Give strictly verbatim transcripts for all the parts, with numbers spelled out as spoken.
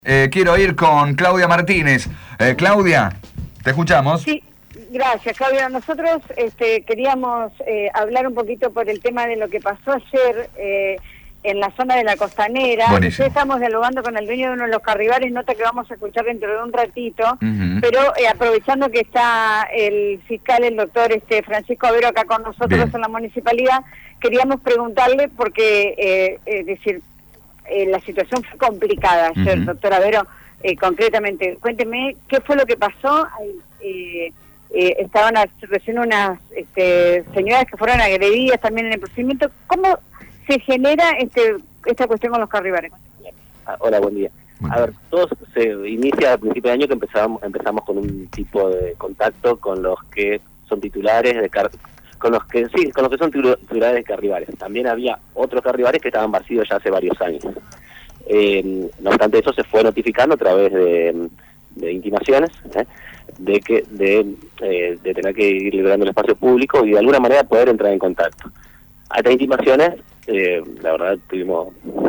Eh, quiero ir con Claudia Martínez. Eh, Claudia, ¿te escuchamos? Sí, gracias, Claudia. Nosotros este, queríamos eh, hablar un poquito por el tema de lo que pasó ayer eh, en la zona de la Costanera. Buenísimo. Estamos dialogando con el dueño de uno de los carribares, nota que vamos a escuchar dentro de un ratito, Uh-huh. pero eh, aprovechando que está el fiscal, el doctor este Francisco Avero, acá con nosotros Bien. en la municipalidad, queríamos preguntarle porque, eh, es decir, Eh, la situación fue complicada ayer, Uh-huh. doctora Avero, eh, concretamente. Cuénteme, ¿qué fue lo que pasó? Eh, eh, estaban recién unas este, señoras que fueron agredidas también en el procedimiento. ¿Cómo se genera este esta cuestión con los carribares? Ah, hola, buen día. Buen A día. ver, todo se inicia a principio de año que empezamos empezamos con un tipo de contacto con los que son titulares de car con los que sí, con los que son titulares de carribares. También había otros carribares que estaban vacíos ya hace varios años. Eh, no obstante eso, se fue notificando a través de, de intimaciones, ¿eh? de que de, eh, de tener que ir liberando el espacio público y de alguna manera poder entrar en contacto. A estas intimaciones, eh, la verdad, tuvimos...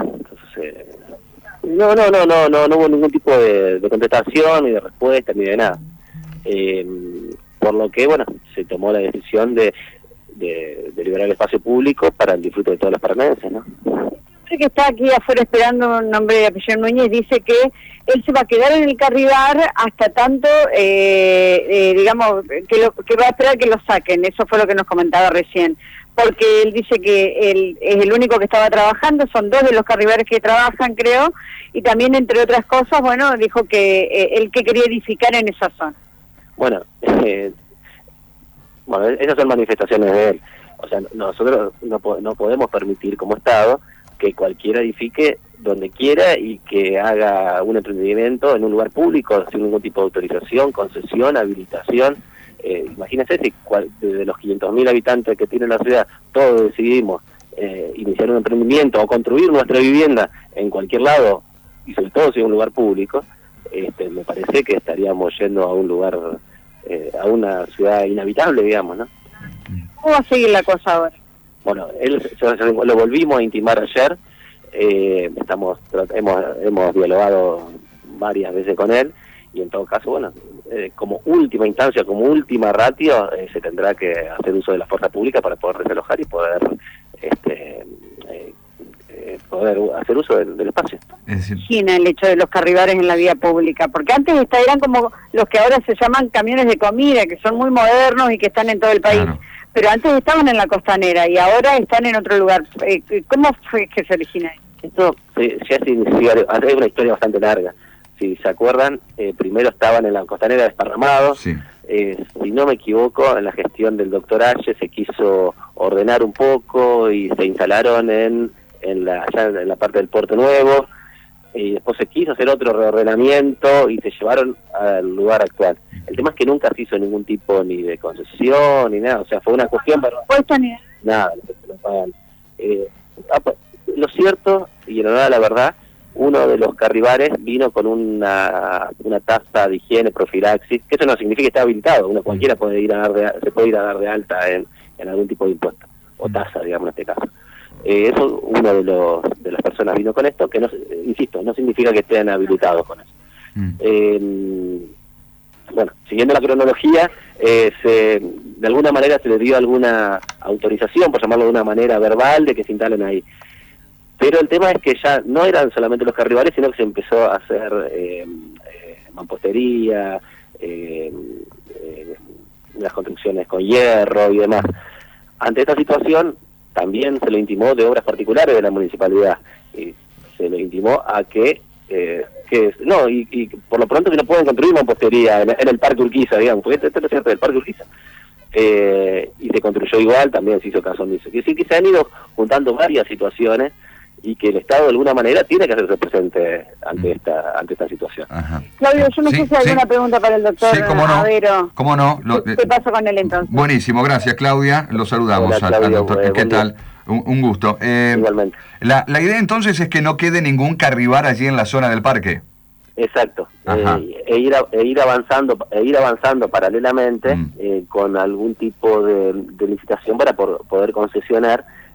Eh, no, no, no, no, no, no hubo ningún tipo de, de contestación, ni de respuesta, ni de nada. Eh, por lo que, bueno, se tomó la decisión de, de, de liberar el espacio público para el disfrute de todos los paranaenses, ¿no? El que está aquí afuera esperando un nombre de apellido Núñez dice que él se va a quedar en el carribar hasta tanto, eh, eh, digamos, que, lo, que va a esperar que lo saquen. Eso fue lo que nos comentaba recién. Porque él dice que él es el único que estaba trabajando, son dos de los carribares que trabajan, creo, y también, entre otras cosas, bueno, dijo que eh, él que quería edificar en esa zona. Bueno, eh, bueno, esas son manifestaciones de él. O sea, nosotros no, no podemos permitir como Estado que cualquiera edifique donde quiera y que haga un emprendimiento en un lugar público sin ningún tipo de autorización, concesión, habilitación. Eh, imagínense si cual, de los quinientos mil habitantes que tiene la ciudad, todos decidimos eh, iniciar un emprendimiento o construir nuestra vivienda en cualquier lado, y sobre todo si es un lugar público. Este, me parece que estaríamos yendo a un lugar, eh, a una ciudad inhabitable, digamos, ¿no? ¿Cómo va a seguir la cosa ahora? Bueno, él yo, yo, lo volvimos a intimar ayer, eh, estamos hemos hemos dialogado varias veces con él, y en todo caso, bueno, eh, como última instancia, como última ratio, eh, se tendrá que hacer uso de la fuerza pública para poder desalojar y poder este eh, eh, poder hacer uso del, del espacio. Es decir, Imagina el hecho de los carribares en la vía pública, porque antes esta eran como los que ahora se llaman camiones de comida, que son muy modernos y que están en todo el país, claro. pero antes estaban en la Costanera y ahora están en otro lugar. Eh, ¿Cómo fue que se origina esto? Esto eh, ya se inició, es una historia bastante larga. Si se acuerdan, eh, primero estaban en la Costanera desparramados. Sí. Eh, si no me equivoco, en la gestión del doctor H se quiso ordenar un poco y se instalaron en, en, la, allá en la parte del Puerto Nuevo, y después se quiso hacer otro reordenamiento y se llevaron al lugar actual. El tema es que nunca se hizo ningún tipo ni de concesión ni nada, o sea, fue una cuestión para... Puesto ni... Nada, lo pagan. Eh, lo cierto, y en honor a la verdad, uno de los carribares vino con una una tasa de higiene, profilaxis, que eso no significa que esté habilitado, uno cualquiera puede ir a dar de, se puede ir a dar de alta en, en algún tipo de impuesto, o tasa, digamos, en este caso. Eh, eso, uno de los de las personas vino con esto, que no, insisto, no significa que estén habilitados con eso. Mm. Eh, bueno, siguiendo la cronología, eh, se, de alguna manera se le dio alguna autorización, por llamarlo de una manera verbal, de que se instalen ahí. Pero el tema es que ya no eran solamente los carribares, sino que se empezó a hacer eh, eh, mampostería, eh, eh, las construcciones con hierro y demás. Ante esta situación, también se le intimó de obras particulares de la municipalidad, y se le intimó a que, eh, que no, y, y por lo pronto que no pueden construir mampostería en, en el Parque Urquiza, digamos, porque esto es cierto del Parque Urquiza. Eh, y se construyó igual, también se hizo caso omiso. Quiere decir que se han ido juntando varias situaciones y que el Estado de alguna manera tiene que hacerse presente ante esta ante esta situación. Ajá. Claudio, yo no Sí, sé si hay sí. alguna pregunta para el doctor Sí, cómo no. Avero. ¿Cómo no? Lo- ¿Qué, qué pasa con él entonces? Buenísimo, gracias Claudia. Lo saludamos Hola, al, al Claudio, doctor. eh, ¿Qué buen tal? día. Un, un gusto. Eh, Igualmente. la, la idea entonces es que no quede ningún carribar allí en la zona del parque. Exacto. Ajá. Eh, e ir a- e ir avanzando e ir avanzando paralelamente Mm. eh, con algún tipo de, de licitación para por- poder concesionar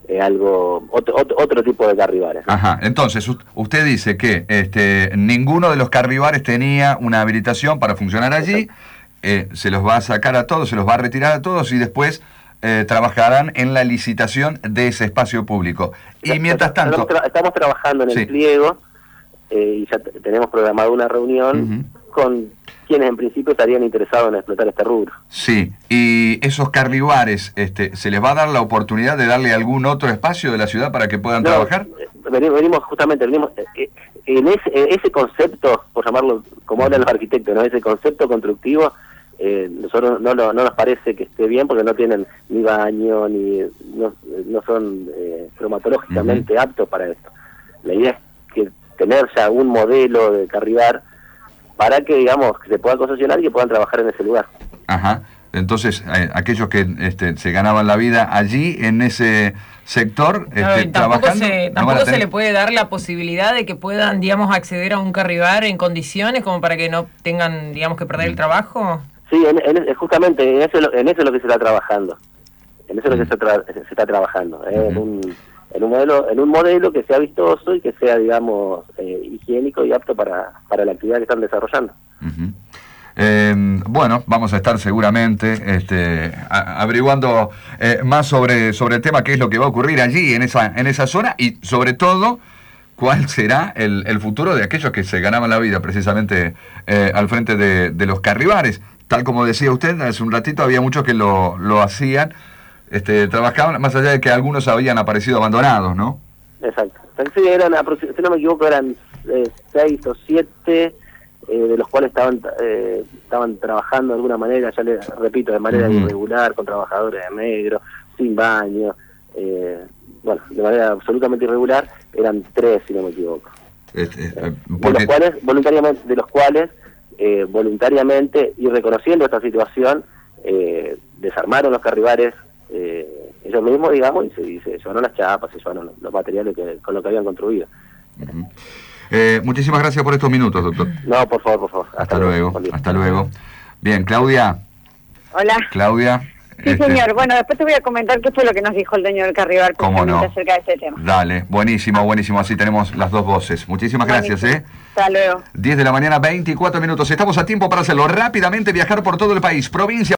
eh, algo otro, otro, otro tipo de carribares, ¿no? Ajá, entonces usted dice que este, ninguno de los carribares tenía una habilitación para funcionar allí, eh, se los va a sacar a todos, se los va a retirar a todos y después eh, trabajarán en la licitación de ese espacio público. Y mientras tanto... Estamos, tra estamos trabajando en el sí. pliego eh, y ya tenemos programada una reunión uh-huh. con quienes en principio estarían interesados en explotar este rubro. Sí, y esos carribares, este, ¿se les va a dar la oportunidad de darle algún otro espacio de la ciudad para que puedan no, trabajar? Venimos, venimos justamente, venimos, eh, en ese, ese concepto, por llamarlo como hablan los arquitectos, ¿no? Ese concepto constructivo, eh, nosotros no, no, no nos parece que esté bien porque no tienen ni baño, ni no, no son eh, cromatológicamente uh-huh. aptos para esto. La idea es que tener ya un modelo de carribar para que, digamos, que se pueda concesionar y que puedan trabajar en ese lugar. Ajá. Entonces, eh, aquellos que este, se ganaban la vida allí, en ese sector, no, este, tampoco trabajando... Se, tampoco no se le puede dar la posibilidad de que puedan, digamos, acceder a un carribar en condiciones como para que no tengan, digamos, que perder mm. el trabajo. Sí, en, en, justamente en eso, en eso es lo que se está trabajando. En eso es lo que se, tra se está trabajando. ¿eh? Mm. En un... en un modelo en un modelo que sea vistoso y que sea, digamos, eh, higiénico y apto para, para la actividad que están desarrollando. Uh-huh. eh, bueno, vamos a estar seguramente este, a, averiguando eh, más sobre, sobre el tema, qué es lo que va a ocurrir allí, en esa, en esa zona, y sobre todo, cuál será el, el futuro de aquellos que se ganaban la vida precisamente eh, al frente de, de los carribares. Tal como decía usted hace un ratito, había muchos que lo, lo hacían, Este, trabajaban, más allá de que algunos habían aparecido abandonados, ¿no? Exacto. Sí, eran, si no me equivoco, eran eh, seis o siete, eh, de los cuales estaban eh, estaban trabajando de alguna manera, ya les repito, de manera uh-huh. irregular, con trabajadores de negro, sin baño, eh, bueno, de manera absolutamente irregular, eran tres, si no me equivoco. Este, eh, porque... De los cuales, voluntariamente, de los cuales, eh, voluntariamente, y reconociendo esta situación, eh, desarmaron los carribares, Eh, ellos mismos, digamos, y se, y se llevaron las chapas, se llevaron los, los materiales que, con lo que habían construido. Uh-huh. eh, muchísimas gracias por estos minutos, doctor. No, por favor, por favor. Hasta, hasta luego, luego hasta luego. Bien, Claudia. Hola. Claudia. Sí, este... señor. Bueno, después te voy a comentar qué fue lo que nos dijo el dueño del carribar no? acerca de este tema. Dale, buenísimo, buenísimo. Así tenemos las dos voces. Muchísimas buenísimo. Gracias, ¿eh? Hasta luego. diez de la mañana, veinticuatro minutos. Estamos a tiempo para hacerlo rápidamente, viajar por todo el país. Provincia.